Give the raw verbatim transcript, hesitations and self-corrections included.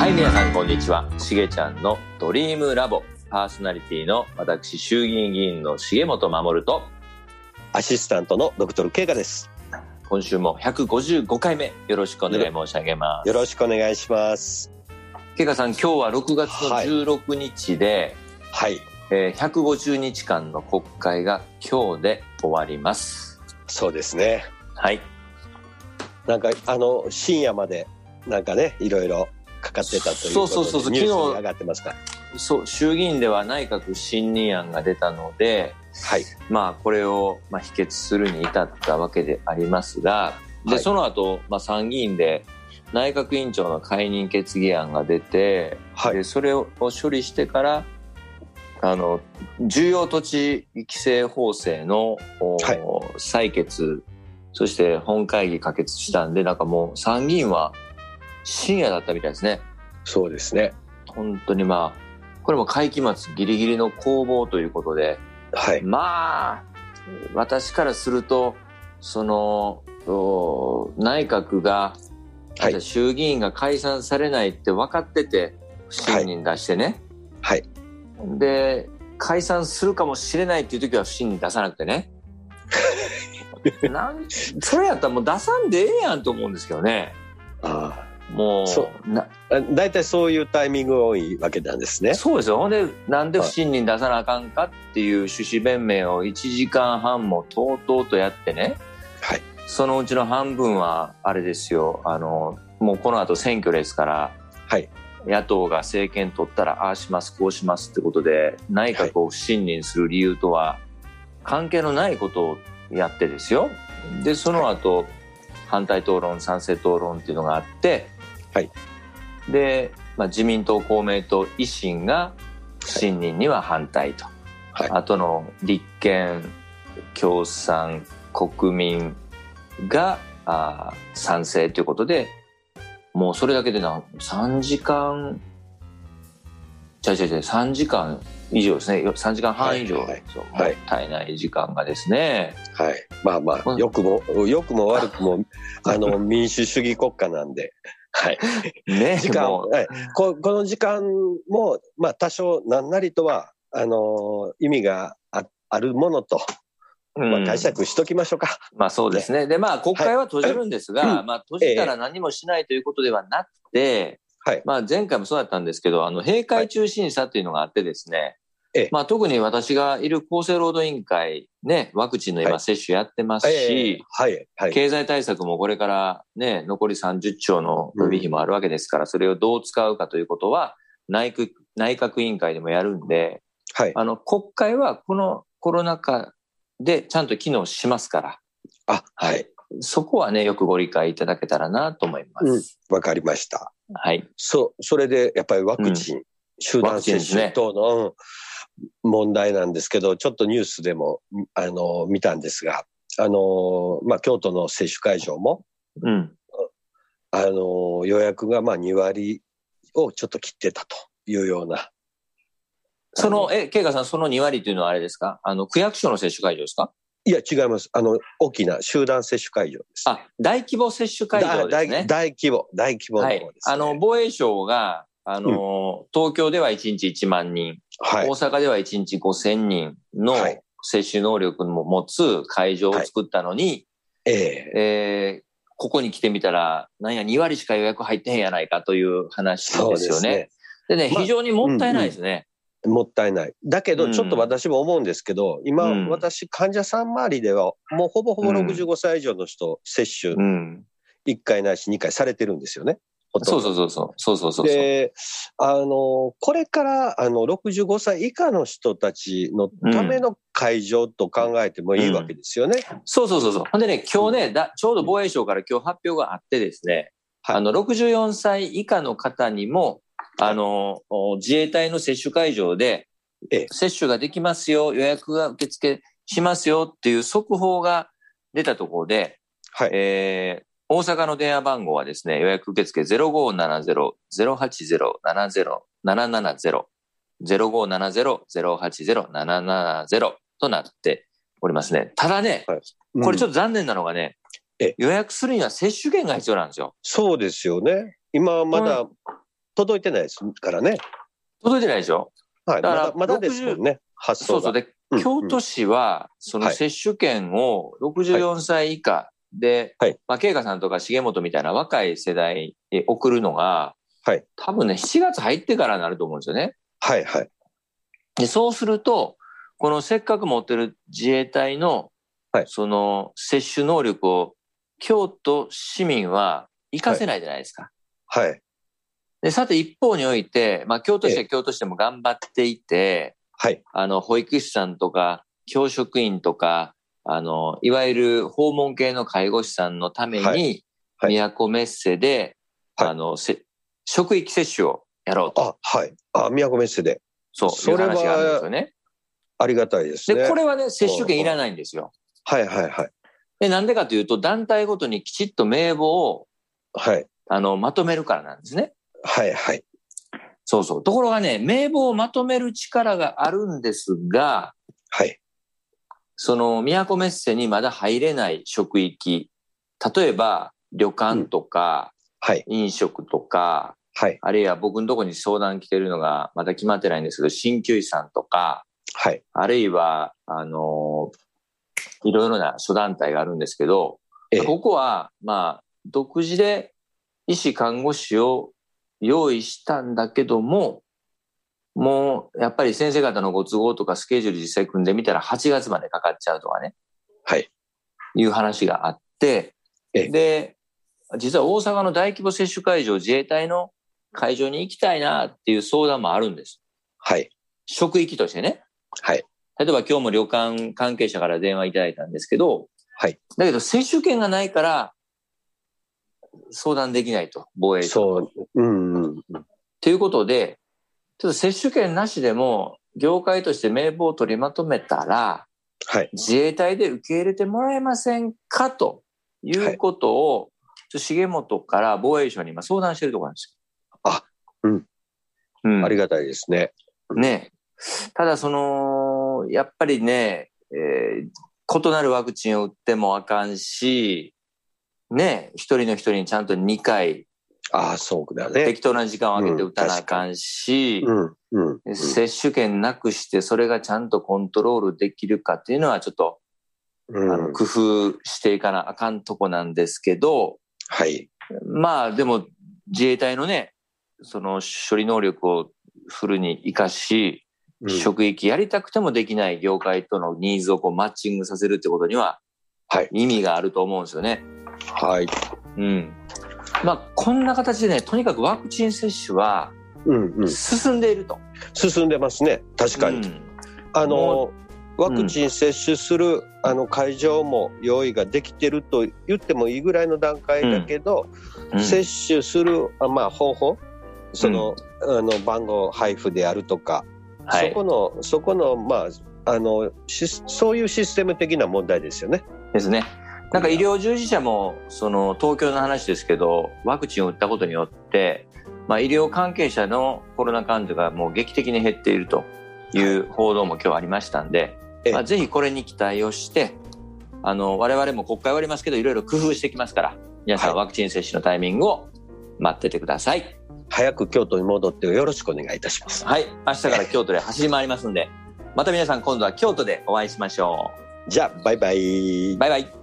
はい、皆さんこんにちは。しげちゃんのドリームラボパーソナリティの私衆議院議員の重本守とアシスタントのドクトル慶香です。 今週もひゃくごじゅうごかいめよろしくお願い申し上げます。 よろしくお願いします。 慶香さん、今日はろくがつのじゅうろくにちで、 はいはいえー、ひゃくごじゅうにちかんの国会が今日で終わります。 そうですね。 はい。 なんかあの深夜までなんかねいろいろかかってたということで、 そうそうそうそう、 ニュースに上がってますか。 そう、衆議院では内閣不信任案が出たので、 はい、 まあこれをまあ否決するに至ったわけでありますが、で、はい、その後、まあ、参議院で内閣委員長の解任決議案が出て、はい、でそれを処理してからあの重要土地規正法制の、はい、採決、そして本会議可決したんで、なんかもう参議院は深夜だったみたいですね。 そうですね。 本当にまあこれも会期末ギリギリの攻防ということで、 はい、 まあ私からするとその内閣が、はい、衆議院が解散されないって分かってて不信任出してね、 はい、 で解散するかもしれないっていう時は不信任出さなくてねなんそれやったらもう出さんでええやんと思うんですけどね。 ああ、 もうそうなだいたいそういうタイミングが多いわけなんですね。 そうですよ。ほんでなんで不信任出さなあかんかっていう趣旨弁明をいちじかんはんもとうとうとやってね、 はい、 そのうちの半分はあれですよ、あのもうこの後選挙ですから、 はい、 野党が政権取ったらああしますこうしますってことで内閣を不信任する理由とは関係のないことをやってですよ。でその後、はい、反対討論賛成討論っていうのがあって、 はい、 で、まあ、自民党公明党維新が不信任には反対と、はい、あとの立憲共産国民があ賛成ということで、もうそれだけでなさんじかんちゃいちゃいちゃいさんじかん以上ですね。さんじかんはん以上、はいはい、もったいない時間がですね。 はい、まあまあ良くも良くも悪くもあの民主主義国家なんで、はい、 ね、 時間、はい、こ, この時間もまあ多少何なりとはあの意味が あ, あるものと。まあ、解釈しときましょうか。 うん、まあそうですね。でまあ国会は閉じるんですが、はい、まあ閉じたら何もしないということではなくて、ええ、まあ前回もそうだったんですけど、あの閉会中審査というのがあってですね、はい、まあ特に私がいる厚生労働委員会ね、ワクチンの今接種やってますし、 はいはいはい、 経済対策もこれからね残りさんじゅっちょうの予備費もあるわけですから、うん、それをどう使うかということは内閣、内閣委員会でもやるんで、はい、あの国会はこのコロナ禍でちゃんと機能しますから、 あ、はい、 そこはねよくご理解いただけたらなと思います。 わ、うん、かりました。 はい。 そう、それでやっぱりワクチン、うん、集団接種等の問題なんですけど、ちょっとニュースでもあの見たんですが、あのまあ京都の接種会場も、 うん、 あの予約がまあにわりをちょっと切ってたというような。 その、え、慶香さん、そのにわりというのはあれですか？あの、区役所の接種会場ですか？ いや、違います。あの、大きな集団接種会場です、ね。 あ、大規模接種会場ですね。 大, 大規模、大規模の方です、ね。 はい。あの、防衛省が、あの、うん、東京ではいちにちいちまんにん、はい、大阪ではいちにちごせんにんの接種能力も持つ会場を作ったのに、はい、 えーえー、ここに来てみたら、なんやにわりしか予約入ってへんやないかという話ですよね。そうですね。でね、非常にもったいないですね。 うんうんもったいない。だけど、ちょっと私も思うんですけど、うん、今、私、患者さん周りでは、もうほぼほぼろくじゅうごさい以上の人、接種、いっかいないしにかいされてるんですよね。 そうそうそうそう。そうそうそう。 で、あの、これから、あの、ろくじゅうごさい以下の人たちのための会場と考えてもいいわけですよね。 うんうん、そうそうそうそう。ほんでね、今日ね、だちょうど防衛省から今日発表があってですね、はい、あの、ろくじゅうよんさい以下の方にも、あの、自衛隊の接種会場で、接種ができますよ、予約が受付しますよっていう速報が出たところで、 はい、 えー、大阪の電話番号はですね、予約受付 ゼロごーななゼロ ゼロはちゼロ ななゼロ ななななゼロ ゼロごーななゼロ ゼロはちゼロ ななななゼロ となっておりますね。ただね、はいうん、これちょっと残念なのがね、予約するには接種券が必要なんですよ。 そうですよね。今まだ届いてないですからね。 届いてないでしょ。 はい、だからまだ、まだですもんね、発送が。 そうそう。で、うん、京都市は、その接種券をろくじゅうよんさい以下で、はい、まあ、慶香さんとか重本みたいな若い世代に送るのが、はい、多分ね、しちがつ入ってからになると思うんですよね。 はいはい。 で、そうすると、このせっかく持ってる自衛隊の、はい、その接種能力を京都市民は活かせないじゃないですか。 はい。はい、 で、さて一方において、まあ、京都市は京都市でも頑張っていて、はい。あの、保育士さんとか、教職員とか、あの、いわゆる訪問系の介護士さんのために、はい。はい、都メッセで、はい、あの、せ職域接種をやろうと。 あ、はい。あ、都メッセで。 そう、それはいう話があるんですよね。 ありがたいですね。 で、これはね、接種券いらないんですよ。 はいはいはい。 で、なんでかというと、団体ごとにきちっと名簿を、はい。あの、まとめるからなんですね。 はいはい。 そうそう。ところがね、名簿をまとめる力があるんですが、 はい。 その、都メッセにまだ入れない職域、例えば、旅館とか、うん、はい。飲食とか、はい。あるいは僕のところに相談来てるのが、まだ決まってないんですけど、鍼灸師さんとか、はい。あるいは、あの、いろいろな諸団体があるんですけど、ええ、ここは、まあ、独自で医師看護師を用意したんだけども、もう、やっぱり先生方のご都合とかスケジュール実際組んでみたらはちがつまでかかっちゃうとかね。はい。いう話があって、ええ、で、実は大阪の大規模接種会場、自衛隊の会場に行きたいなっていう相談もあるんです。はい。職域としてね。はい。例えば今日も旅館関係者から電話いただいたんですけど、はい。だけど接種券がないから相談できないと、防衛省。そう。うんうんうん。ということで、ちょっと接種券なしでも業界として名簿を取りまとめたら、はい。自衛隊で受け入れてもらえませんかということを、はい、重本から防衛省に今相談してるところなんですよ。 あ、うん。うん。ありがたいですね。 ね。ただその、やっぱりね、えー、異なるワクチンを打ってもあかんし、ね、一人の人にちゃんとにかい、 ああ、そうだね。 適当な時間を空けて打たなあかんし、うんうんうん、接種券なくしてそれがちゃんとコントロールできるかっていうのはちょっと、うん、あの工夫していかなあかんとこなんですけど、はい。まあでも自衛隊のね、その処理能力をフルに活かし、うん、職域やりたくてもできない業界とのニーズをこうマッチングさせるってことには、はい。意味があると思うんですよね。 はい。 うん。まあ、こんな形でね、とにかくワクチン接種は進んでいると。うんうん、 進んでますね。確かに。うん、あの、ワクチン接種する、うん、あの会場も用意ができてると言ってもいいぐらいの段階だけど、うんうん、接種する、まあ、方法、その、うん、あの番号配布であるとか、はい、そこの、そこの、まあ、あの、そういうシステム的な問題ですよね。 ですね。なんか医療従事者も、その東京の話ですけど、ワクチンを打ったことによって、まあ医療関係者のコロナ患者がもう劇的に減っているという報道も今日ありましたんで、まあ、ぜひこれに期待をして、あの、我々も国会終わりますけど、いろいろ工夫してきますから、皆さんワクチン接種のタイミングを待っててください。 早く京都に戻ってよろしくお願いいたします。 はい。明日から京都で走り回りますんで、また皆さん今度は京都でお会いしましょう。じゃあ、バイバイ。 バイバイ。